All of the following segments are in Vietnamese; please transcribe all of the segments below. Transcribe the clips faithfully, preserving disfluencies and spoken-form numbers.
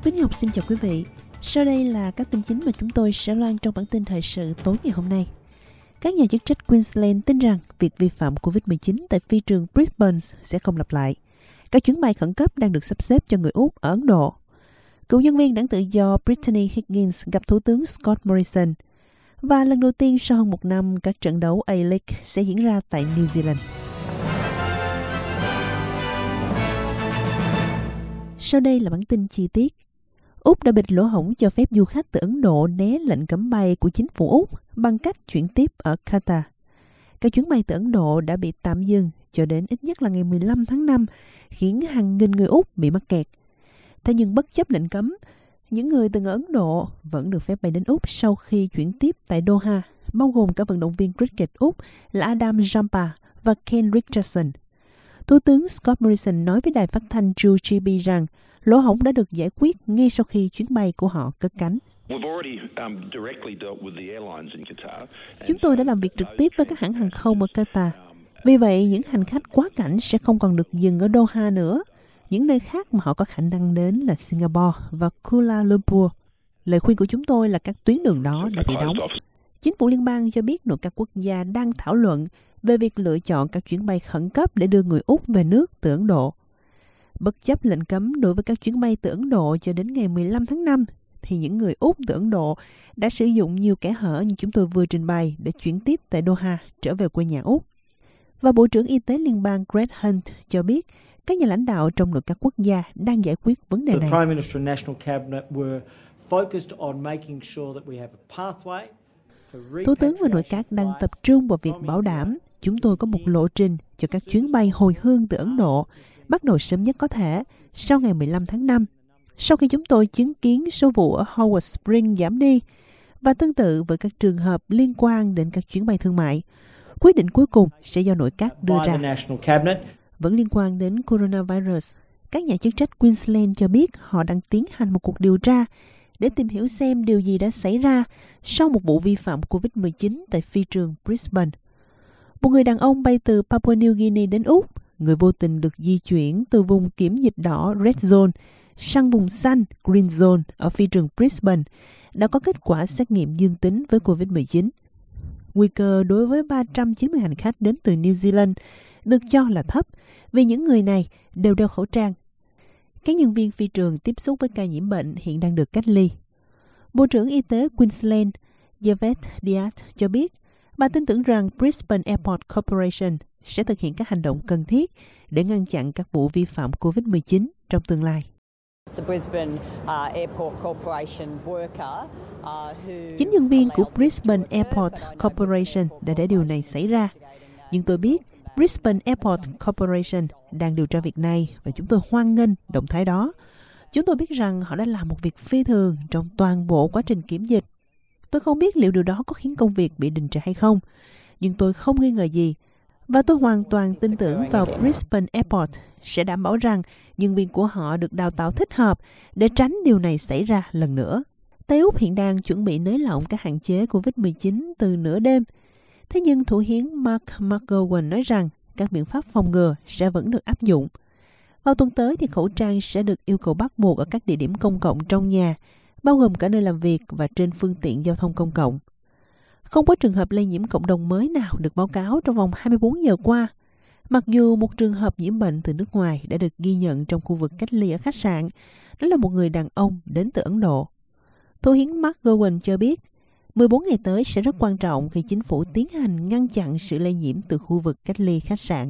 Tuyết Ngọc xin chào quý vị. Sau đây là các tin chính mà chúng tôi sẽ loan trong bản tin thời sự tối ngày hôm nay. Các nhà chức trách Queensland tin rằng việc vi phạm covid mười chín tại phi trường Brisbane sẽ không lặp lại. Các chuyến bay khẩn cấp đang được sắp xếp cho người Úc ở Ấn Độ. Cựu nhân viên đảng tự do Brittany Higgins gặp Thủ tướng Scott Morrison. Và lần đầu tiên sau hơn một năm, các trận đấu A-League sẽ diễn ra tại New Zealand. Sau đây là bản tin chi tiết. Úc đã bịt lỗ hổng cho phép du khách từ Ấn Độ né lệnh cấm bay của chính phủ Úc bằng cách chuyển tiếp ở Qatar. Các chuyến bay từ Ấn Độ đã bị tạm dừng cho đến ít nhất là ngày mười lăm tháng năm, khiến hàng nghìn người Úc bị mắc kẹt. Thế nhưng bất chấp lệnh cấm, những người từng ở Ấn Độ vẫn được phép bay đến Úc sau khi chuyển tiếp tại Doha, bao gồm cả vận động viên cricket Úc là Adam Zampa và Ken Richardson. Thủ tướng Scott Morrison nói với đài phát thanh two G B rằng lỗ hổng đã được giải quyết ngay sau khi chuyến bay của họ cất cánh. Chúng tôi đã làm việc trực tiếp với các hãng hàng không ở Qatar. Vì vậy, những hành khách quá cảnh sẽ không còn được dừng ở Doha nữa. Những nơi khác mà họ có khả năng đến là Singapore và Kuala Lumpur. Lời khuyên của chúng tôi là các tuyến đường đó đã bị đóng. Chính phủ liên bang cho biết nội các quốc gia đang thảo luận về việc lựa chọn các chuyến bay khẩn cấp để đưa người Úc về nước từ Ấn Độ. Bất chấp lệnh cấm đối với các chuyến bay từ Ấn Độ cho đến ngày mười lăm tháng năm, thì những người Úc từ Ấn Độ đã sử dụng nhiều kẽ hở như chúng tôi vừa trình bày để chuyển tiếp tại Doha trở về quê nhà Úc. Và Bộ trưởng Y tế liên bang Greg Hunt cho biết các nhà lãnh đạo trong nội các quốc gia đang giải quyết vấn đề này. Thủ tướng và nội các đang tập trung vào việc bảo đảm chúng tôi có một lộ trình cho các chuyến bay hồi hương từ Ấn Độ, bắt đầu sớm nhất có thể, sau ngày mười lăm tháng năm, sau khi chúng tôi chứng kiến số vụ ở Howard Springs giảm đi, và tương tự với các trường hợp liên quan đến các chuyến bay thương mại. Quyết định cuối cùng sẽ do nội các đưa ra. Vẫn liên quan đến coronavirus, các nhà chức trách Queensland cho biết họ đang tiến hành một cuộc điều tra để tìm hiểu xem điều gì đã xảy ra sau một vụ vi phạm covid mười chín tại phi trường Brisbane. Một người đàn ông bay từ Papua New Guinea đến Úc, người vô tình được di chuyển từ vùng kiểm dịch đỏ Red Zone sang vùng xanh Green Zone ở phi trường Brisbane, đã có kết quả xét nghiệm dương tính với covid mười chín. Nguy cơ đối với ba trăm chín mươi hành khách đến từ New Zealand được cho là thấp vì những người này đều đeo khẩu trang. Các nhân viên phi trường tiếp xúc với ca nhiễm bệnh hiện đang được cách ly. Bộ trưởng Y tế Queensland Yvette Diaz cho biết bà tin tưởng rằng Brisbane Airport Corporation sẽ thực hiện các hành động cần thiết để ngăn chặn các vụ vi phạm covid mười chín trong tương lai. Chính nhân viên của Brisbane Airport Corporation đã để điều này xảy ra. Nhưng tôi biết Brisbane Airport Corporation đang điều tra việc này và chúng tôi hoan nghênh động thái đó. Chúng tôi biết rằng họ đã làm một việc phi thường trong toàn bộ quá trình kiểm dịch. Tôi không biết liệu điều đó có khiến công việc bị đình trệ hay không, nhưng tôi không nghi ngờ gì. Và tôi hoàn toàn tin tưởng vào Brisbane Airport sẽ đảm bảo rằng nhân viên của họ được đào tạo thích hợp để tránh điều này xảy ra lần nữa. Tây Úc hiện đang chuẩn bị nới lỏng các hạn chế covid mười chín từ nửa đêm. Thế nhưng Thủ hiến Mark McGowan nói rằng các biện pháp phòng ngừa sẽ vẫn được áp dụng. Vào tuần tới thì khẩu trang sẽ được yêu cầu bắt buộc ở các địa điểm công cộng trong nhà, bao gồm cả nơi làm việc và trên phương tiện giao thông công cộng. Không có trường hợp lây nhiễm cộng đồng mới nào được báo cáo trong vòng hai mươi bốn giờ qua, mặc dù một trường hợp nhiễm bệnh từ nước ngoài đã được ghi nhận trong khu vực cách ly ở khách sạn. Đó là một người đàn ông đến từ Ấn Độ. Thủ hiến Mark McGowan cho biết, mười bốn ngày tới sẽ rất quan trọng khi chính phủ tiến hành ngăn chặn sự lây nhiễm từ khu vực cách ly khách sạn.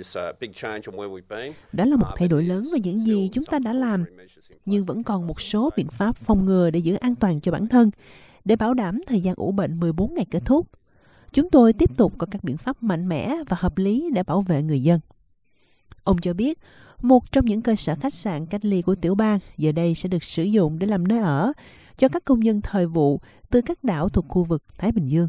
Đó là một thay đổi lớn về những gì chúng ta đã làm, nhưng vẫn còn một số biện pháp phòng ngừa để giữ an toàn cho bản thân, để bảo đảm thời gian ủ bệnh mười bốn ngày kết thúc. Chúng tôi tiếp tục có các biện pháp mạnh mẽ và hợp lý để bảo vệ người dân. Ông cho biết, một trong những cơ sở khách sạn cách ly của tiểu bang giờ đây sẽ được sử dụng để làm nơi ở cho các công nhân thời vụ từ các đảo thuộc khu vực Thái Bình Dương.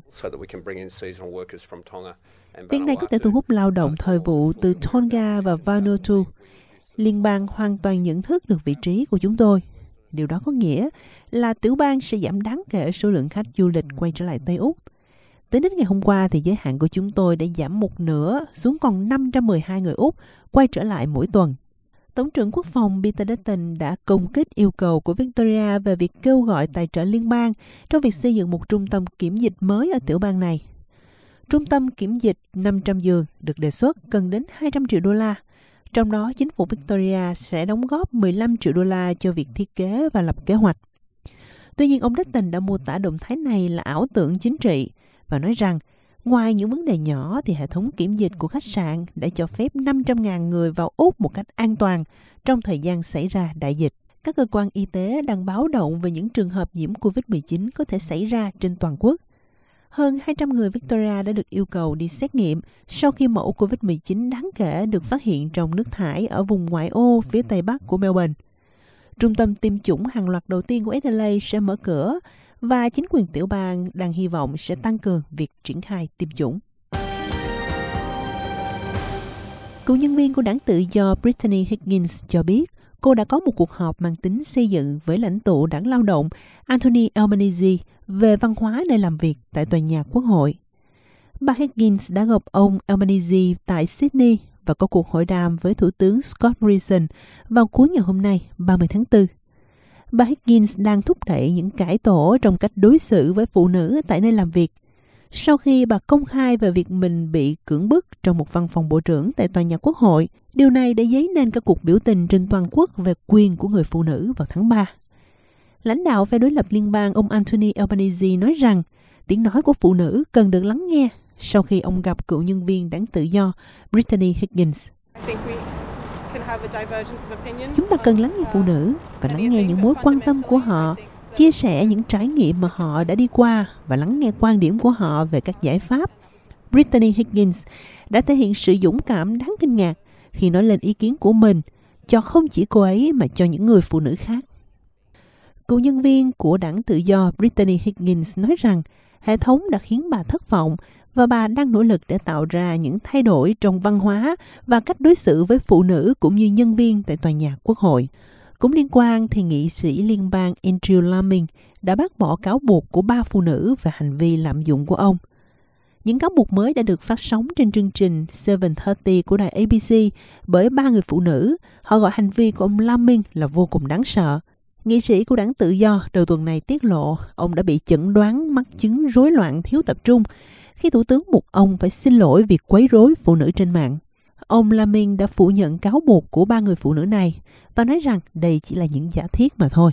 Việc này có thể thu hút lao động thời vụ từ Tonga và Vanuatu. Liên bang hoàn toàn nhận thức được vị trí của chúng tôi. Điều đó có nghĩa là tiểu bang sẽ giảm đáng kể số lượng khách du lịch quay trở lại Tây Úc. Tính đến ngày hôm qua thì giới hạn của chúng tôi đã giảm một nửa xuống còn năm trăm mười hai người Úc quay trở lại mỗi tuần. Tổng trưởng Quốc phòng Peter Dutton đã công kích yêu cầu của Victoria về việc kêu gọi tài trợ liên bang trong việc xây dựng một trung tâm kiểm dịch mới ở tiểu bang này. Trung tâm kiểm dịch năm trăm giường được đề xuất cần đến hai trăm triệu đô la, trong đó chính phủ Victoria sẽ đóng góp mười lăm triệu đô la cho việc thiết kế và lập kế hoạch. Tuy nhiên, ông Dutton đã mô tả động thái này là ảo tưởng chính trị và nói rằng ngoài những vấn đề nhỏ thì hệ thống kiểm dịch của khách sạn đã cho phép năm trăm nghìn người vào Úc một cách an toàn trong thời gian xảy ra đại dịch. Các cơ quan y tế đang báo động về những trường hợp nhiễm covid mười chín có thể xảy ra trên toàn quốc. Hơn hai trăm người Victoria đã được yêu cầu đi xét nghiệm sau khi mẫu covid mười chín đáng kể được phát hiện trong nước thải ở vùng ngoại ô phía tây bắc của Melbourne. Trung tâm tiêm chủng hàng loạt đầu tiên của Adelaide sẽ mở cửa và chính quyền tiểu bang đang hy vọng sẽ tăng cường việc triển khai tiêm chủng. Cựu nhân viên của đảng tự do Brittany Higgins cho biết cô đã có một cuộc họp mang tính xây dựng với lãnh tụ đảng lao động Anthony Albanese về văn hóa nơi làm việc tại tòa nhà Quốc hội. Bà Higgins đã gặp ông Albanese tại Sydney và có cuộc hội đàm với Thủ tướng Scott Morrison vào cuối ngày hôm nay, ba mươi tháng tư. Bà Higgins đang thúc đẩy những cải tổ trong cách đối xử với phụ nữ tại nơi làm việc, sau khi bà công khai về việc mình bị cưỡng bức trong một văn phòng bộ trưởng tại tòa nhà Quốc hội. Điều này đã dấy nên các cuộc biểu tình trên toàn quốc về quyền của người phụ nữ vào tháng ba. Lãnh đạo phe đối lập liên bang ông Anthony Albanese nói rằng tiếng nói của phụ nữ cần được lắng nghe sau khi ông gặp cựu nhân viên đảng tự do Brittany Higgins. Chúng ta cần lắng nghe phụ nữ và lắng nghe những mối quan tâm của họ, chia sẻ những trải nghiệm mà họ đã đi qua và lắng nghe quan điểm của họ về các giải pháp. Brittany Higgins đã thể hiện sự dũng cảm đáng kinh ngạc khi nói lên ý kiến của mình cho không chỉ cô ấy mà cho những người phụ nữ khác. Cựu nhân viên của đảng tự do Brittany Higgins nói rằng hệ thống đã khiến bà thất vọng và bà đang nỗ lực để tạo ra những thay đổi trong văn hóa và cách đối xử với phụ nữ cũng như nhân viên tại tòa nhà Quốc hội. Cũng liên quan thì nghị sĩ liên bang Andrew Laming đã bác bỏ cáo buộc của ba phụ nữ về hành vi lạm dụng của ông. Những cáo buộc mới đã được phát sóng trên chương trình bảy ba mươi của đài A B C bởi ba người phụ nữ. Họ gọi hành vi của ông Laming là vô cùng đáng sợ. Nghị sĩ của đảng tự do đầu tuần này tiết lộ ông đã bị chẩn đoán mắc chứng rối loạn thiếu tập trung khi thủ tướng buộc ông phải xin lỗi việc quấy rối phụ nữ trên mạng. Ông Laming đã phủ nhận cáo buộc của ba người phụ nữ này và nói rằng đây chỉ là những giả thiết mà thôi.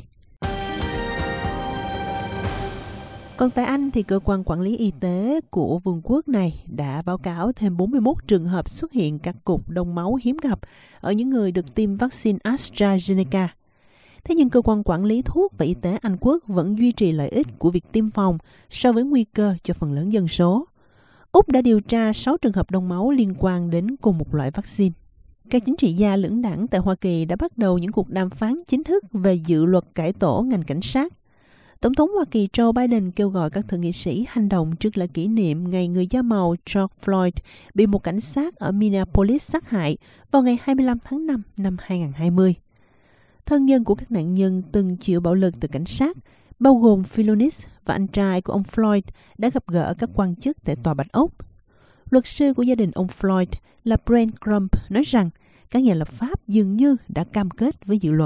Còn tại Anh thì cơ quan quản lý y tế của vương quốc này đã báo cáo thêm bốn mươi mốt trường hợp xuất hiện các cục đông máu hiếm gặp ở những người được tiêm vaccine AstraZeneca. Thế nhưng cơ quan quản lý thuốc và y tế Anh Quốc vẫn duy trì lợi ích của việc tiêm phòng so với nguy cơ cho phần lớn dân số. Úc đã điều tra sáu trường hợp đông máu liên quan đến cùng một loại vaccine. Các chính trị gia lưỡng đảng tại Hoa Kỳ đã bắt đầu những cuộc đàm phán chính thức về dự luật cải tổ ngành cảnh sát. Tổng thống Hoa Kỳ Joe Biden kêu gọi các thượng nghị sĩ hành động trước lễ kỷ niệm ngày người da màu George Floyd bị một cảnh sát ở Minneapolis sát hại vào ngày hai mươi lăm tháng năm năm hai nghìn không trăm hai mươi. Thân nhân của các nạn nhân từng chịu bạo lực từ cảnh sát, bao gồm Philonis và anh trai của ông Floyd, đã gặp gỡ các quan chức tại Tòa Bạch Ốc. Luật sư của gia đình ông Floyd là Brent Crump nói rằng các nhà lập pháp dường như đã cam kết với dự luật.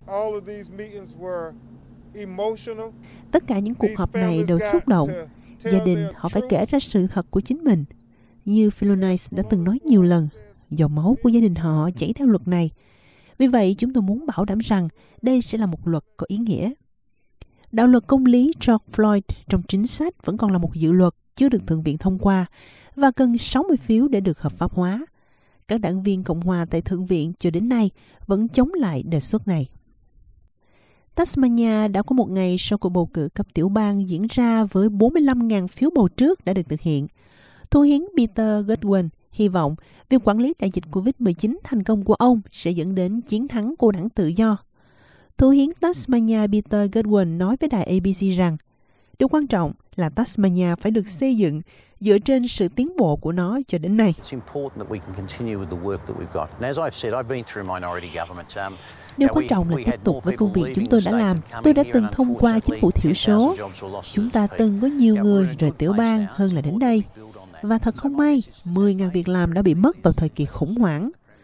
Tất cả những cuộc họp này đều xúc động. Gia đình họ phải kể ra sự thật của chính mình. Như Philonis đã từng nói nhiều lần, dòng máu của gia đình họ chảy theo luật này. Vì vậy, chúng tôi muốn bảo đảm rằng đây sẽ là một luật có ý nghĩa. Đạo luật công lý George Floyd trong chính sách vẫn còn là một dự luật chưa được Thượng viện thông qua và cần sáu mươi phiếu để được hợp pháp hóa. Các đảng viên Cộng hòa tại Thượng viện cho đến nay vẫn chống lại đề xuất này. Tasmania đã có một ngày sau cuộc bầu cử cấp tiểu bang diễn ra với bốn mươi lăm nghìn phiếu bầu trước đã được thực hiện. Thủ hiến Peter Godwin hy vọng việc quản lý đại dịch covid mười chín thành công của ông sẽ dẫn đến chiến thắng của đảng tự do. Thủ hiến Tasmania Peter Godwin nói với đài A B C rằng điều quan trọng là Tasmania phải được xây dựng dựa trên sự tiến bộ của nó cho đến nay. Điều quan trọng là tiếp tục với công việc chúng tôi đã làm. Tôi đã từng thông qua chính phủ thiểu số. Chúng ta từng có nhiều người rời tiểu bang hơn là đến đây. Và thật không may, mười nghìn việc làm đã bị mất vào thời kỳ khủng hoảng.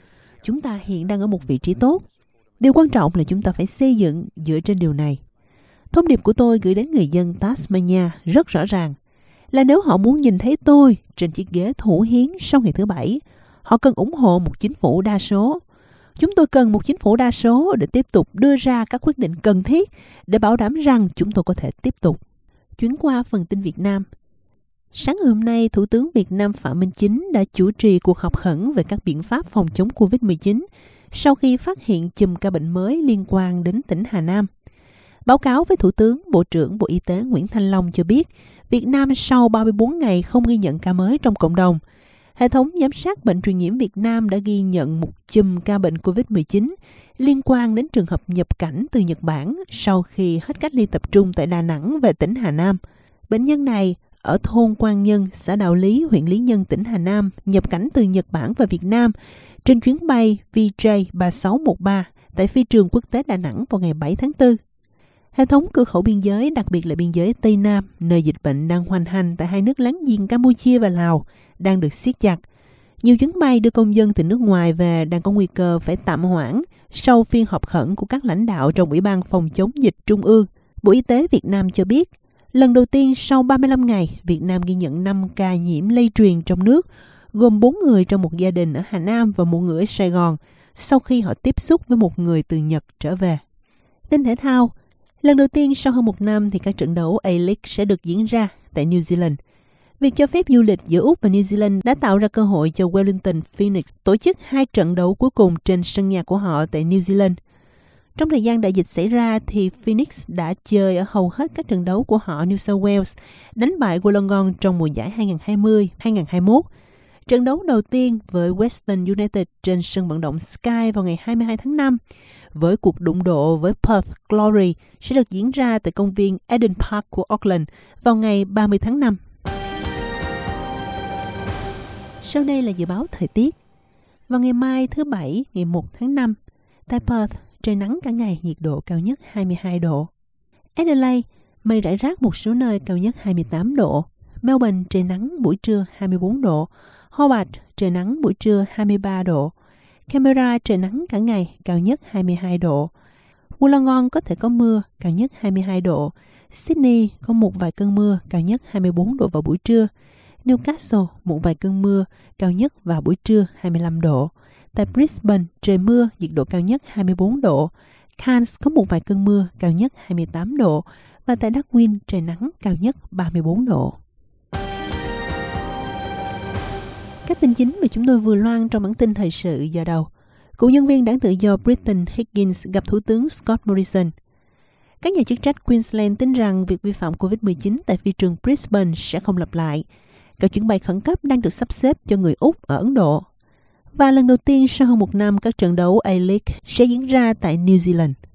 Chúng ta hiện đang ở một vị trí tốt. Điều quan trọng là chúng ta phải xây dựng dựa trên điều này. Thông điệp của tôi gửi đến người dân Tasmania rất rõ ràng là nếu họ muốn nhìn thấy tôi trên chiếc ghế thủ hiến sau ngày thứ Bảy, họ cần ủng hộ một chính phủ đa số. Chúng tôi cần một chính phủ đa số để tiếp tục đưa ra các quyết định cần thiết để bảo đảm rằng chúng tôi có thể tiếp tục. Chuyển qua phần tin Việt Nam. Sáng ngày hôm nay, Thủ tướng Việt Nam Phạm Minh Chính đã chủ trì cuộc họp khẩn về các biện pháp phòng chống covid mười chín sau khi phát hiện chùm ca bệnh mới liên quan đến tỉnh Hà Nam. Báo cáo với Thủ tướng, Bộ trưởng Bộ Y tế Nguyễn Thanh Long cho biết, Việt Nam sau ba mươi bốn ngày không ghi nhận ca mới trong cộng đồng. Hệ thống giám sát bệnh truyền nhiễm Việt Nam đã ghi nhận một chùm ca bệnh covid mười chín liên quan đến trường hợp nhập cảnh từ Nhật Bản sau khi hết cách ly tập trung tại Đà Nẵng về tỉnh Hà Nam. Bệnh nhân này ở thôn Quang Nhân, xã Đạo Lý, huyện Lý Nhân, tỉnh Hà Nam, nhập cảnh từ Nhật Bản và Việt Nam trên chuyến bay V J ba sáu một ba tại phi trường quốc tế Đà Nẵng vào ngày bảy tháng tư. Hệ thống cửa khẩu biên giới, đặc biệt là biên giới Tây Nam, nơi dịch bệnh đang hoành hành tại hai nước láng giềng Campuchia và Lào, đang được siết chặt. Nhiều chuyến bay đưa công dân từ nước ngoài về đang có nguy cơ phải tạm hoãn sau phiên họp khẩn của các lãnh đạo trong Ủy ban phòng chống dịch Trung ương. Bộ Y tế Việt Nam cho biết, lần đầu tiên sau ba mươi lăm ngày, Việt Nam ghi nhận năm ca nhiễm lây truyền trong nước, gồm bốn người trong một gia đình ở Hà Nam và một người ở Sài Gòn, sau khi họ tiếp xúc với một người từ Nhật trở về. Tin thể thao. Lần đầu tiên sau hơn một năm thì các trận đấu A-League sẽ được diễn ra tại New Zealand. Việc cho phép du lịch giữa Úc và New Zealand đã tạo ra cơ hội cho Wellington Phoenix tổ chức hai trận đấu cuối cùng trên sân nhà của họ tại New Zealand. Trong thời gian đại dịch xảy ra thì Phoenix đã chơi ở hầu hết các trận đấu của họ New South Wales, đánh bại Wollongong trong mùa giải hai không hai không hai không hai mốt. Trận đấu đầu tiên với Western United trên sân vận động Sky vào ngày hai mươi hai tháng năm, với cuộc đụng độ với Perth Glory sẽ được diễn ra tại công viên Eden Park của Auckland vào ngày ba mươi tháng năm. Sau đây là dự báo thời tiết. Vào ngày mai thứ Bảy, ngày một tháng năm, tại Perth, trời nắng cả ngày, nhiệt độ cao nhất hai mươi hai độ. Adelaide, mây rải rác một số nơi, cao nhất hai mươi tám độ. Melbourne, trời nắng, buổi trưa hai mươi bốn độ. Hobart, trời nắng, buổi trưa hai mươi ba độ. Canberra, trời nắng cả ngày, cao nhất hai mươi hai độ. Wollongong có thể có mưa, cao nhất hai mươi hai độ. Sydney có một vài cơn mưa, cao nhất hai mươi bốn độ vào buổi trưa. Newcastle, một vài cơn mưa, cao nhất vào buổi trưa hai mươi lăm độ. Tại Brisbane, trời mưa, nhiệt độ cao nhất hai mươi bốn độ. Cairns có một vài cơn mưa, cao nhất hai mươi tám độ. Và tại Darwin, trời nắng, cao nhất ba mươi bốn độ. Các tin chính mà chúng tôi vừa loan trong bản tin thời sự giờ đầu. Cựu nhân viên đảng tự do Britton Higgins gặp Thủ tướng Scott Morrison. Các nhà chức trách Queensland tin rằng việc vi phạm covid mười chín tại phi trường Brisbane sẽ không lặp lại. Các chuyến bay khẩn cấp đang được sắp xếp cho người Úc ở Ấn Độ. Và lần đầu tiên sau hơn một năm, các trận đấu A-League sẽ diễn ra tại New Zealand.